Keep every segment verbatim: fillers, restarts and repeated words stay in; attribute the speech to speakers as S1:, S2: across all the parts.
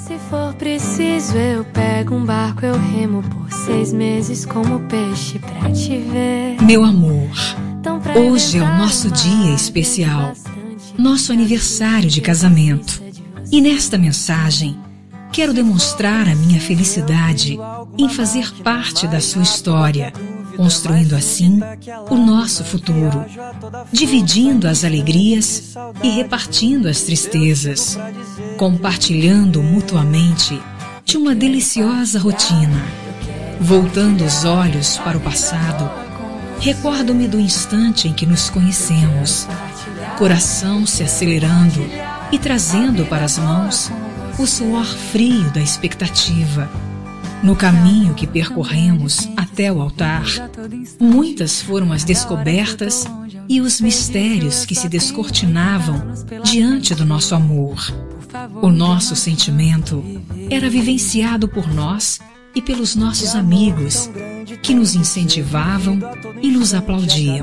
S1: Se for preciso, eu pego um barco, eu remo por seis meses como peixe pra te ver.
S2: Meu amor, hoje é o nosso dia especial, nosso aniversário de casamento. E nesta mensagem, quero demonstrar a minha felicidade em fazer parte da sua história, construindo assim o nosso futuro, dividindo as alegrias e repartindo as tristezas, compartilhando mutuamente de uma deliciosa rotina. Voltando os olhos para o passado, recordo-me do instante em que nos conhecemos, coração se acelerando e trazendo para as mãos o suor frio da expectativa. No caminho que percorremos até o altar, muitas foram as descobertas e os mistérios que se descortinavam diante do nosso amor. O nosso sentimento era vivenciado por nós e pelos nossos amigos, que nos incentivavam e nos aplaudiam.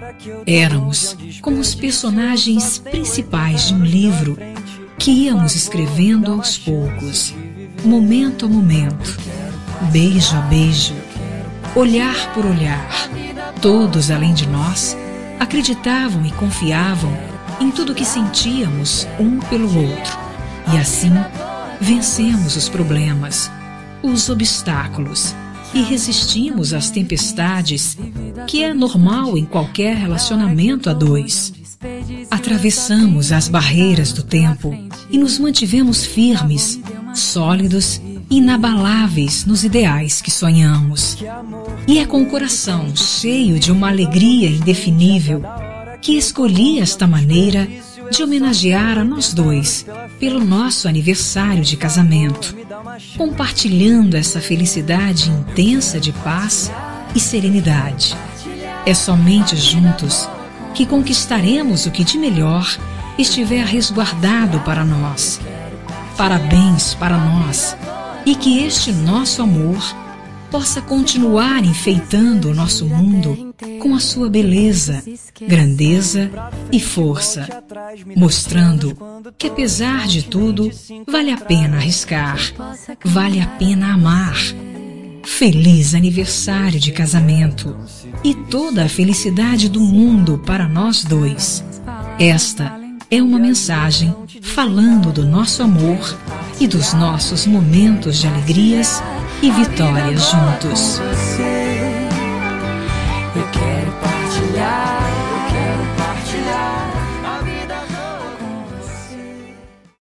S2: Éramos como os personagens principais de um livro que íamos escrevendo aos poucos, momento a momento, beijo a beijo, olhar por olhar. Todos, além de nós, acreditavam e confiavam em tudo que sentíamos um pelo outro. E assim, vencemos os problemas, os obstáculos e resistimos às tempestades, que é normal em qualquer relacionamento a dois. Atravessamos as barreiras do tempo e nos mantivemos firmes, sólidos e inabaláveis nos ideais que sonhamos. E é com o coração cheio de uma alegria indefinível que escolhi esta maneira de homenagear a nós dois pelo nosso aniversário de casamento, compartilhando essa felicidade intensa de paz e serenidade. É somente juntos que conquistaremos o que de melhor estiver resguardado para nós. Parabéns para nós, e que este nosso amor possa continuar enfeitando o nosso mundo com a sua beleza, grandeza e força, mostrando que, apesar de tudo, vale a pena arriscar, vale a pena amar. Feliz aniversário de casamento e toda a felicidade do mundo para nós dois. Esta é uma mensagem falando do nosso amor e dos nossos momentos de alegrias e vitórias juntos.